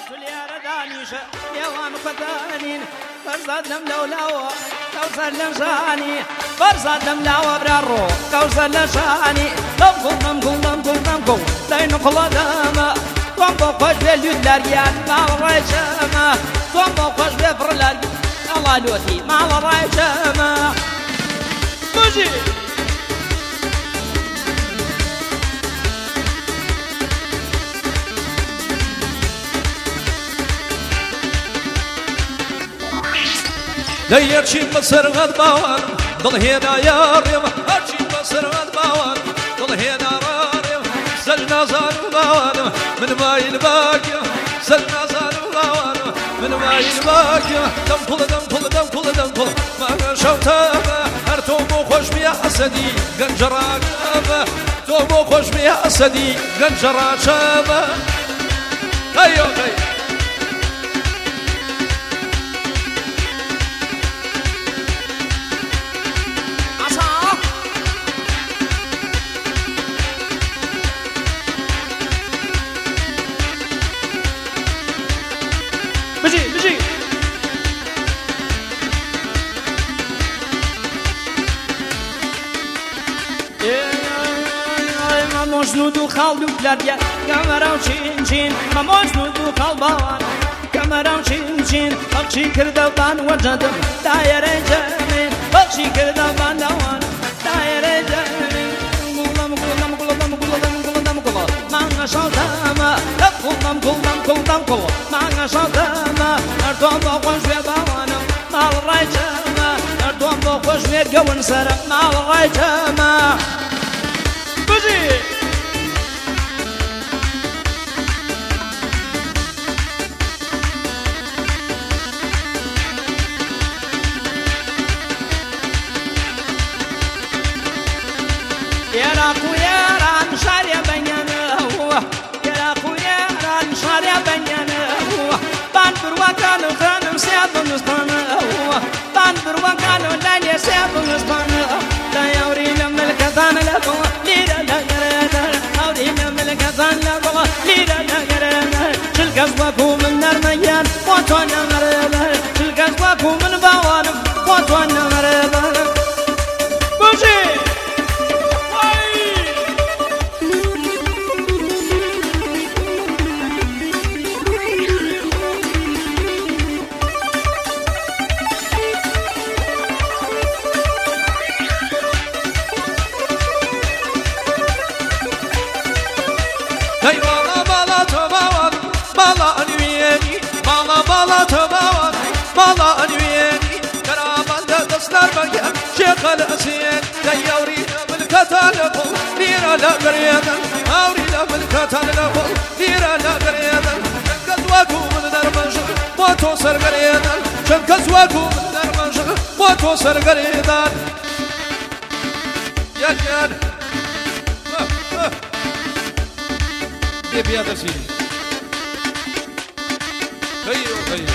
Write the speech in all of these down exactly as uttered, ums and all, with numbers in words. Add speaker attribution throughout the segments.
Speaker 1: سليارة دانيشة يوان فتانين فرزاد لم لولاوة كوثر لشاني فرزاد لم لاوة برارو كوثر لشاني لمكو لمكو لمكو لمكو لين قلدامة تومبو خوش بالجدار يان ما ورايشامة تومبو خوش بفرلار الله لوتي ما ورايشامة مجي
Speaker 2: ليرشي مصر غد باوان ضل هنا يا ريم هرشي مصر غد باوان ضل هنا راريم سلنا زانو باوان من ماي الباقي سلنا زانو باوان من ماي الباقي دم كل دم كل دم كل دم كل ما شوتابه هر تومو خوش بيا اسدي قنجراك تومو خوش بيا اسدي قنجراك شابه ايوه ايوه
Speaker 1: بجي بجي ما مجنود خالد بلاديا كاميرا وشين شين ما مجنود خالبان كاميرا وشين شين بخشي كردوان وجدم داير جميل بخشي كردوان دوان داير جميل قولم قولم قولم قولم قولم قولم ما شاطما قولم قولم قولم قولم ما شاطما أردوان بخوش بباوانا ما الرايجما أردوان بخوش بقون سرم ما الرايجما بجي يا راكو يا ران شارع بنيانا يا راكو يا ران شارع بنيانا بان بروكان خان سياب مستانا بان بروكان لاني سياب مستانا لا يورينا ملكتان لكو ليرا لا يرينا يورينا ملكتان لكو ليرا لا يرينا شلكز وكو من نرميان وطوانا مريبا شلكز وكو من باوان وطوانا مريبا بوشي
Speaker 2: هاي بالا بالا تباوان بالا انويني بالا بالا تباوان بالا انويني كرامال دستار بقيا شيخ الاسين هاي اورينا ملكتان لكم ليرا لا قريدا اورينا ملكتان لكم ليرا لا قريدا شنكز واكو من درمشق موتو سر قريدا شنكز واكو من درمشق موتو سر قريدا يا جان بيا تسيني خيو خيو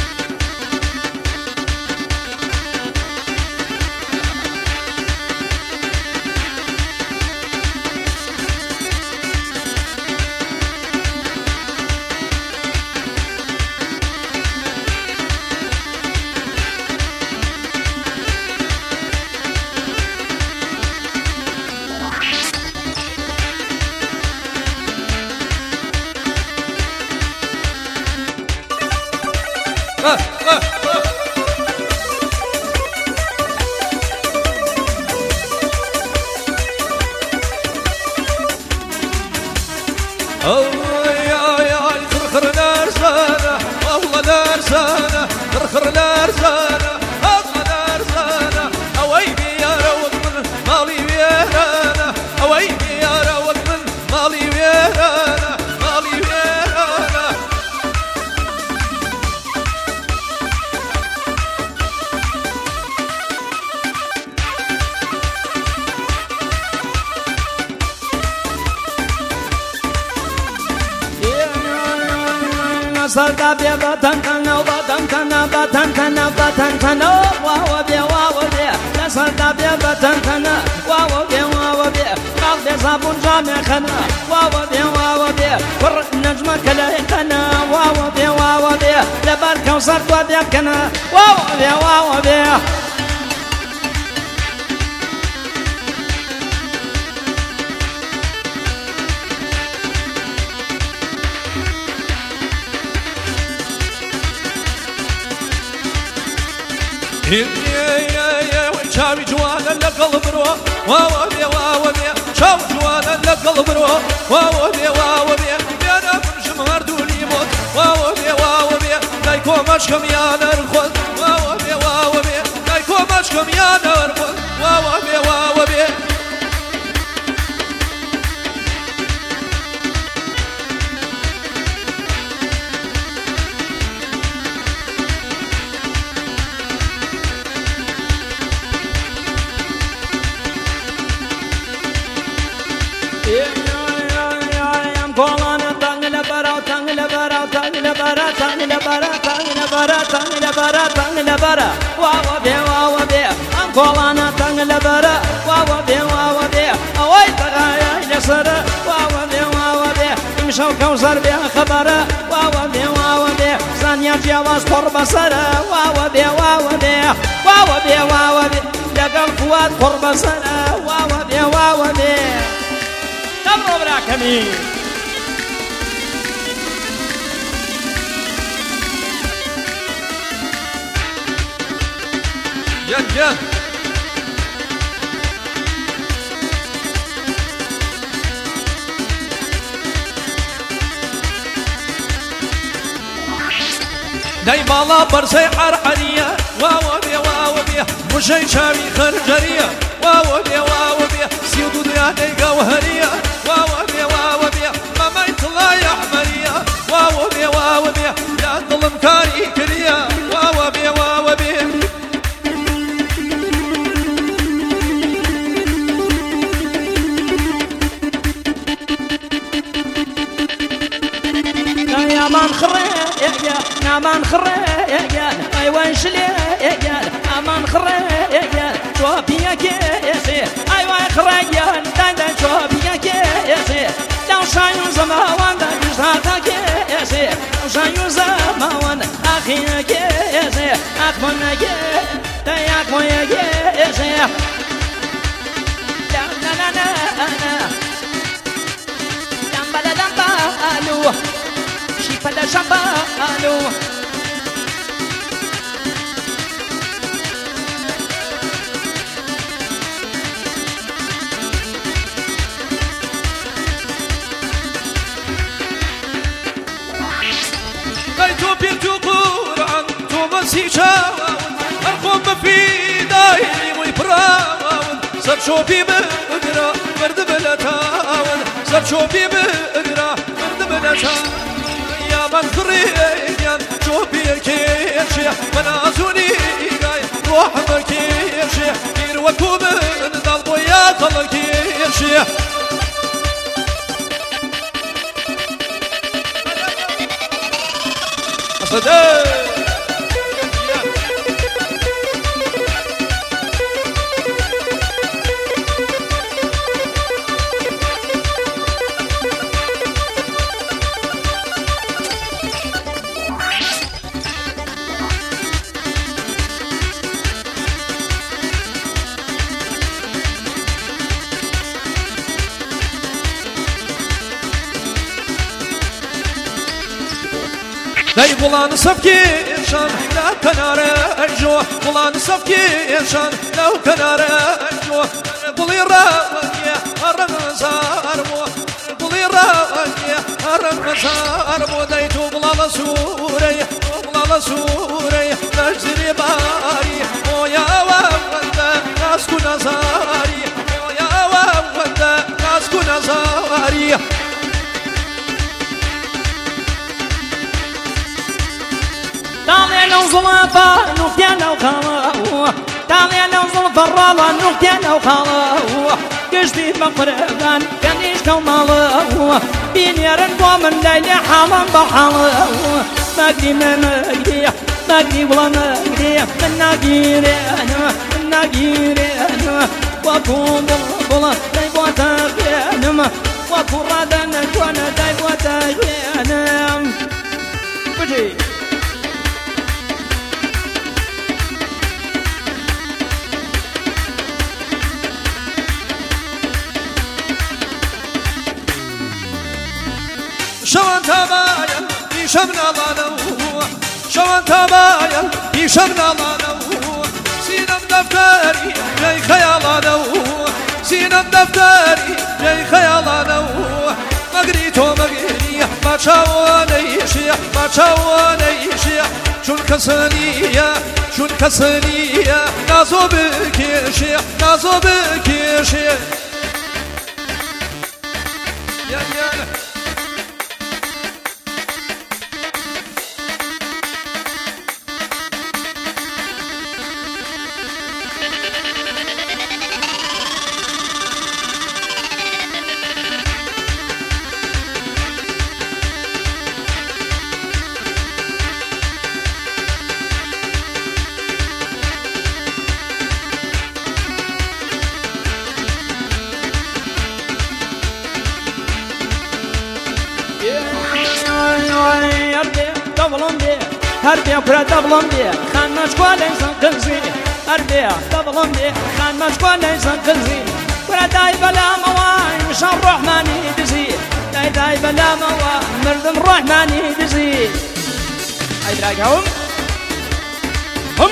Speaker 2: آه آه آه. أوي يا يا خرخر لارزانة والله لارزانة خرخر لارزانة والله لارزانة أويني يا روض من مالي ويرانا أويني يا روض من مالي ويرانا مالي ويرانا
Speaker 1: صلتا بيا بطن كنا وبطن كنا بطن كنا بطن كنا واو بيا واو بيا لا صلتا بيا بطن كنا واو بيا واو بيا قلبي صابون جامع خنا واو بيا واو بيا ور نجمة كلا كنا واو بيا الكوثر قد يبكنا واو بيه واو بيه
Speaker 2: شاوي جوانا لقلب رو واو بيه واو بيه شاوي جوانا لقلب رو واو بيه واو بيه بيانا برشم هردوني موت واو بيه واو بيه لايكو مشكم يا نرخل واو بيه واو بيه لايكو مشكم يا نرخل واو بيه واو بيه
Speaker 1: واو بيه واو بيه أنقولانا تنقل برا واو بيه واو بيه أوي تغايا يسر واو بيه واو بيه يمشوا كوثر بيه خبره واو بيه واو بيه ثانية جواز قرب سره واو بيه واو بيه واو بيه واو بيه لقى القوات قرب سره واو بيه واو بيه نمرو براكمي
Speaker 2: جن جن داي بالا برسي حرحرية واو بيه واو بيه مشي شامي خرجرية واو بيه واو بيه سيدو دياني قوهرية واو بيه واو بيه ماما يطلع يا حمرية واو بيه واو بيه يا ظلم كاري كرية واو بيه واو بيه
Speaker 1: امان خري يا امان خري يا ايوه شلي يا امان خري يا شوفيك يا سي ايوه خري يا دندا شوفيك يا سي لو شايو زمان يزاتك يا سي لو شايو زمان اخيك يا سي اخمنك تياك وياك يا سي لا لا لا لا دم بلا دم بالو Pada Shambalo
Speaker 2: قيتو بيرتو قرآن تو مسيشاون أرقم في دايري ويبراون سرشو بي بقدرة مرد بلتاون سرشو بي بقدرة مرد بلتاون من خريجان شوفي كيشي منازوني جاي روح مكيشي غير وكوب ضلبو يا طلقيشي أصدق لاي بولان صفكي إنشان لا كنار أجو بولان صفكي إنشان لو كنار أجو بولي راوكي الرمزار مو بولي راوكي الرمزار مو دايتو بلا سوري بلا سوري نجري باري مو يا واندا ناسكو نزاري مو يا واندا ناسكو نزاري
Speaker 1: تعالي نوصل نوكينا وخلاص تعالي نوصل فرالا نوكينا وخلاص قشتي مقربان كانيش كمالا بين يرنقوا من ليلة حالا بحالا مقدي ما مقدي مقدي ولا مقدي من ناقيري أنا من ناقيري أنا وكون بلا دايبوا تاقينا وكون رادنا كوانا دايبوا تاقينا بجي
Speaker 2: شوان تبايا بيشمنا ضانو شوان تبايا بيشمنا ضانو سينم دفتري جاي خيالانو سينم دفتري جاي خيالانو مقريتو مقري ما تشاوني شيخ ما تشاوني شيخ شون كسلية شون كسلية نازو بك يا شيخ نازو بك يا شيخ يا يا
Speaker 1: هربي أكره دبلم بيه خان مشكوى ليسان قلزي هربي دبلم بيه خان مشكوى ليسان قلزي كره داي بلا موان مشان الرحمن يدزي داي داي بلا موان مردم الرحمن يدزي هاي دراجهم هم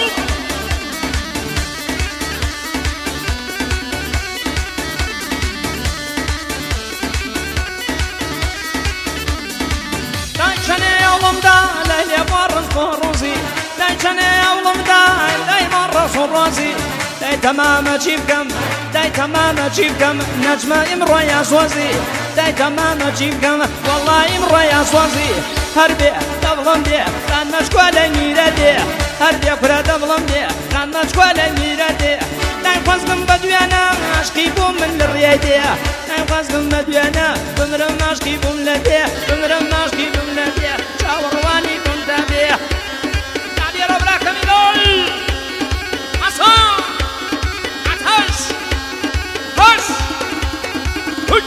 Speaker 1: دايشاني يوم دا ليلي مرس بروزي دايشاني يوم دا ليلي مرس بروزي داي تمام جيب كم داي تمام جيب كم نجمة امرأة يا سوازي داي تمام جيب كم والله امرأة يا سوازي هربي دبلم بيه كان مشكوى لميرادي هربي كره دبلم بيه كان مشكوى لميرادي داي فازكم بدويانا عشقي بوم من الريادي داي فازكم بدويانا بمرم عشقي بوم لدي بمرم عشقي بوم لدي شاورواني كنت بيه تعبير أبراك ميلول عصام عطش خش هج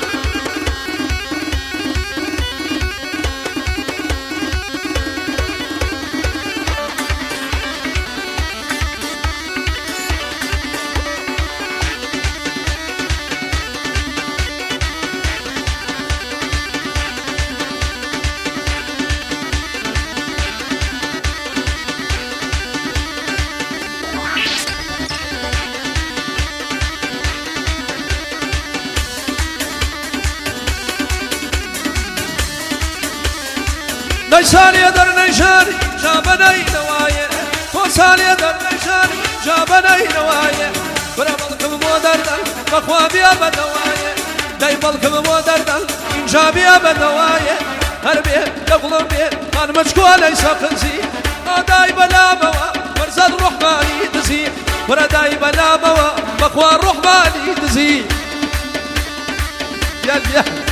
Speaker 2: نيشان يدر نيشان جابني نوايا توسان يدر نيشان جابني نوايا برا بالكم مودردن بخوابي ابد نوايا داي بالكم مودردن انجابي ابد نوايا هربي يقولون بي كان مشكوى ليس قنزي داي بلا موا مرزاد الرحمن يدزي برا داي بلا موا بخوى الرحمن يدزي يا يا